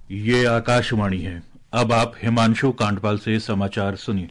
ये आकाशवाणी है। अब आप हिमांशु कांडपाल से समाचार सुनिए।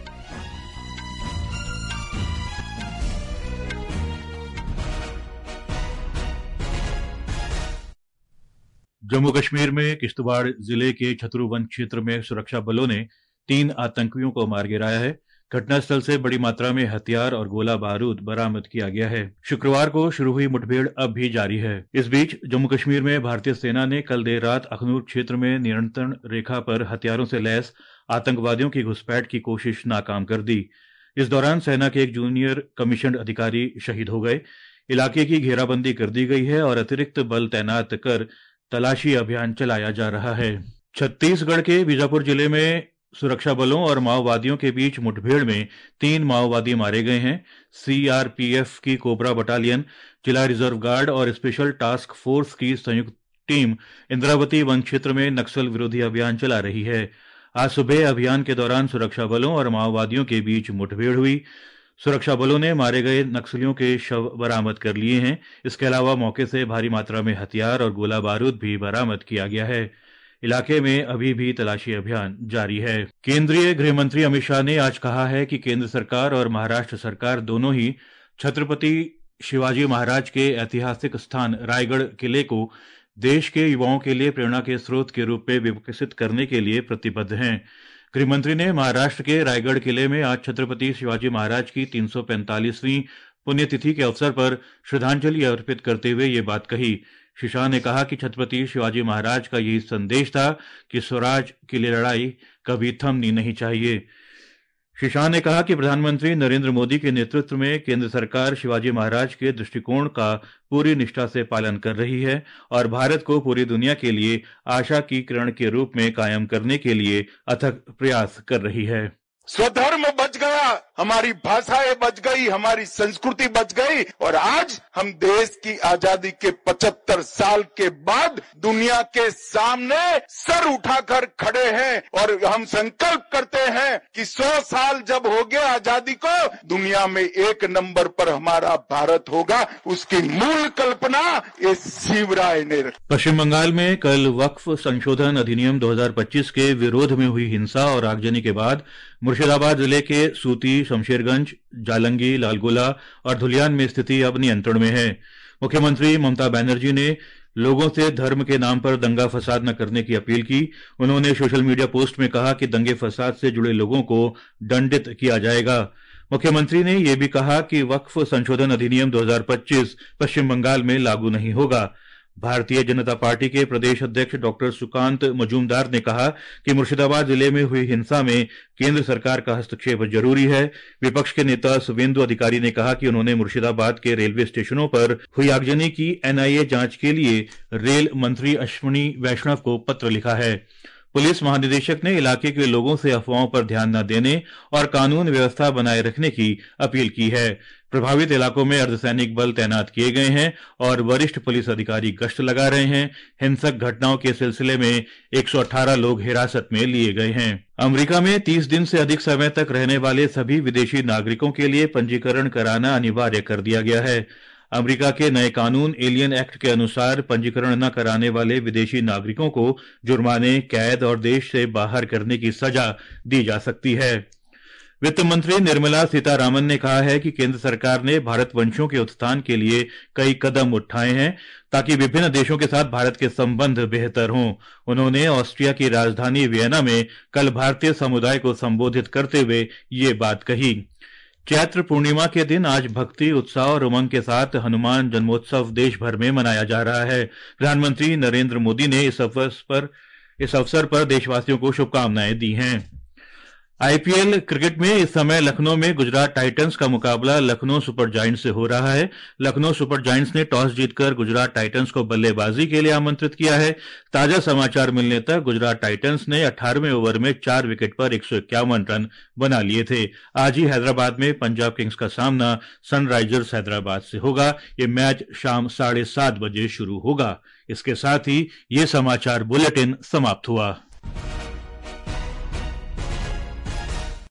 जम्मू कश्मीर में किश्तवाड़ जिले के छतरू वन क्षेत्र में सुरक्षा बलों ने 3 आतंकियों को मार गिराया है। घटनास्थल से बड़ी मात्रा में हथियार और गोला बारूद बरामद किया गया है। शुक्रवार को शुरू हुई मुठभेड़ अब भी जारी है। इस बीच जम्मू कश्मीर में भारतीय सेना ने कल देर रात अखनूर क्षेत्र में नियंत्रण रेखा पर हथियारों से लैस आतंकवादियों की घुसपैठ की कोशिश नाकाम कर दी। इस दौरान सेना के एक जूनियर कमीशंड अधिकारी शहीद हो गए। इलाके की घेराबंदी कर दी गई है और अतिरिक्त बल तैनात कर तलाशी अभियान चलाया जा रहा है। छत्तीसगढ़ के बीजापुर जिले में सुरक्षा बलों और माओवादियों के बीच मुठभेड़ में 3 माओवादी मारे गए हैं। सीआरपीएफ की कोबरा बटालियन, जिला रिजर्व गार्ड और स्पेशल टास्क फोर्स की संयुक्त टीम इंद्रावती वन क्षेत्र में नक्सल विरोधी अभियान चला रही है। आज सुबह अभियान के दौरान सुरक्षा बलों और माओवादियों के बीच मुठभेड़ हुई। सुरक्षा बलों ने मारे गए नक्सलियों के शव बरामद कर लिए हैं। इसके अलावा मौके से भारी मात्रा में हथियार और गोला बारूद भी बरामद किया गया है। इलाके में अभी भी तलाशी अभियान जारी है। केंद्रीय गृह मंत्री अमित शाह ने आज कहा है कि केंद्र सरकार और महाराष्ट्र सरकार दोनों ही छत्रपति शिवाजी महाराज के ऐतिहासिक स्थान रायगढ़ किले को देश के युवाओं के लिए प्रेरणा के स्रोत के रूप में विकसित करने के लिए प्रतिबद्ध हैं। गृह मंत्री ने महाराष्ट्र के रायगढ़ किले में आज छत्रपति शिवाजी महाराज की 345वीं पुण्यतिथि के अवसर पर श्रद्धांजलि अर्पित करते हुए ये बात कही। श्री शाह ने कहा कि छत्रपति शिवाजी महाराज का यही संदेश था कि स्वराज के लिए लड़ाई कभी थमनी नहीं चाहिए। श्री शाह ने कहा कि प्रधानमंत्री नरेंद्र मोदी के नेतृत्व में केंद्र सरकार शिवाजी महाराज के दृष्टिकोण का पूरी निष्ठा से पालन कर रही है और भारत को पूरी दुनिया के लिए आशा की किरण के रूप में कायम करने के लिए अथक प्रयास कर रही है। स्वधर्म बच गया, हमारी भाषाएं बच गई, हमारी संस्कृति बच गई और आज हम देश की आजादी के 75 साल के बाद दुनिया के सामने सर उठाकर खड़े हैं और हम संकल्प करते हैं कि 100 साल जब हो गए आजादी को, दुनिया में 1 नंबर पर हमारा भारत होगा। उसकी मूल कल्पना इस शिवराय ने रखी। पश्चिम बंगाल में कल वक्फ संशोधन अधिनियम 2025 के विरोध में हुई हिंसा और आगजनी के बाद मुर्शिदाबाद जिले के सूती, शमशेरगंज, जालंगी, लालगोला और धुलियान में स्थिति अब नियंत्रण में है। मुख्यमंत्री ममता बनर्जी ने लोगों से धर्म के नाम पर दंगा फसाद न करने की अपील की। उन्होंने सोशल मीडिया पोस्ट में कहा कि दंगे फसाद से जुड़े लोगों को दंडित किया जाएगा। मुख्यमंत्री ने यह भी कहा कि वक्फ संशोधन अधिनियम 2025 पश्चिम बंगाल में लागू नहीं होगा। भारतीय जनता पार्टी के प्रदेश अध्यक्ष डॉक्टर सुकांत मजूमदार ने कहा कि मुर्शिदाबाद जिले में हुई हिंसा में केंद्र सरकार का हस्तक्षेप जरूरी है। विपक्ष के नेता शुभेंदु अधिकारी ने कहा कि उन्होंने मुर्शिदाबाद के रेलवे स्टेशनों पर हुई आगजनी की एनआईए जांच के लिए रेल मंत्री अश्विनी वैष्णव को पत्र लिखा है। पुलिस महानिदेशक ने इलाके के लोगों से अफवाहों पर ध्यान न देने और कानून व्यवस्था बनाए रखने की अपील की है। प्रभावित इलाकों में अर्धसैनिक बल तैनात किए गए हैं और वरिष्ठ पुलिस अधिकारी गश्त लगा रहे हैं। हिंसक घटनाओं के सिलसिले में 118 लोग हिरासत में लिए गए हैं। अमेरिका में 30 दिन से अधिक समय तक रहने वाले सभी विदेशी नागरिकों के लिए पंजीकरण कराना अनिवार्य कर दिया गया है। अमेरिका के नए कानून एलियन एक्ट के अनुसार पंजीकरण न कराने वाले विदेशी नागरिकों को जुर्माने, कैद और देश से बाहर करने की सजा दी जा सकती है। वित्त मंत्री निर्मला सीतारामन ने कहा है कि केंद्र सरकार ने भारतवंशियों के उत्थान के लिए कई कदम उठाए हैं ताकि विभिन्न देशों के साथ भारत के संबंध बेहतर हों। उन्होंने ऑस्ट्रिया की राजधानी वियना में कल भारतीय समुदाय को संबोधित करते हुए ये बात कही। चैत्र पूर्णिमा के दिन आज भक्ति, उत्साह और उमंग के साथ हनुमान जन्मोत्सव देश भर में मनाया जा रहा है। प्रधानमंत्री नरेंद्र मोदी ने इस अवसर पर देशवासियों को शुभकामनाएं दी हैं। आईपीएल क्रिकेट में इस समय लखनऊ में गुजरात टाइटंस का मुकाबला लखनऊ सुपर जायंट्स से हो रहा है। लखनऊ सुपर जायंट्स ने टॉस जीतकर गुजरात टाइटंस को बल्लेबाजी के लिए आमंत्रित किया है। ताजा समाचार मिलने तक गुजरात टाइटंस ने 18वें ओवर में 4 विकेट पर 151 रन बना लिए थे। आज ही हैदराबाद में पंजाब किंग्स का सामना सनराइजर्स हैदराबाद से होगा। ये मैच शाम 7:30 बजे शुरू होगा। इसके साथ ही ये समाचार बुलेटिन समाप्त हुआ।